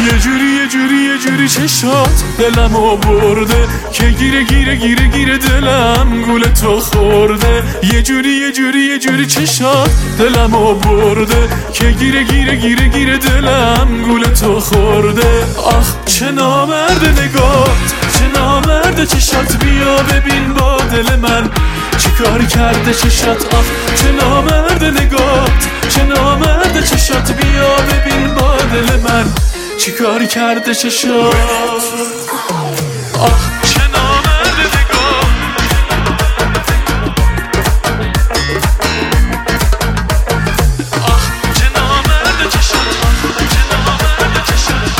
یه جوری چشات دلمو برده که گیره دلم گول تو خورده. یه جوری چشات دلمو برده که گیره دلم گول تو خورده. آخ چه نامرد نگات، چه نامرد چشات، بیا ببین با دل من چیکار کرده چشات. آخ چه نامرد نگات، چه نامرد چشات، بیا ببین با دل من چیکار کرده چشات. آخ چه نامرد نگات، آخ چه نامرد چشات، آخ چه نامرد چشات.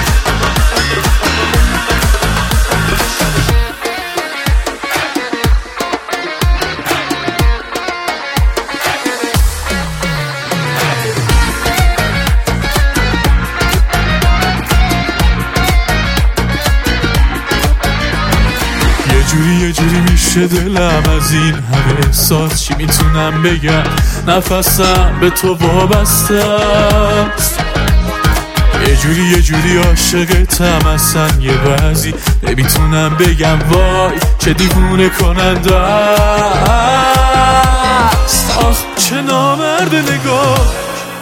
یه جوری میشه دلم از این همه احساس، چی میتونم بگم، نفسم به تو وابسته است. یه جوری عاشقتم اصلا یه بعضی نمیتونم بگم، وای چه دیوونه کننده است. آخ چه نامرد نگاه،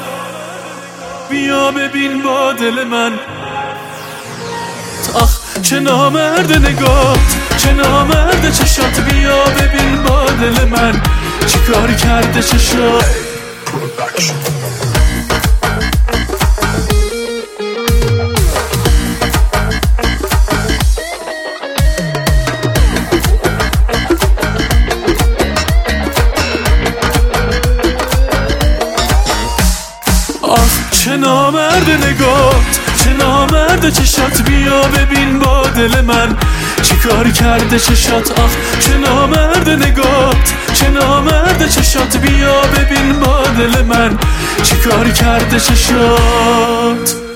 بیا ببین با دل من. آخ چه نامرد نگات، چه نامرد چشات، بیا ببین با دل من چیکار کرده چشات. آخ چه نامرد نگات، چه نامرد چشات، بیا ببین با دل من چیکار کرده چشات. آخ چه نامرد نگات، چه نامرد چشات، بیا ببین با دل من چیکار کرده چشات.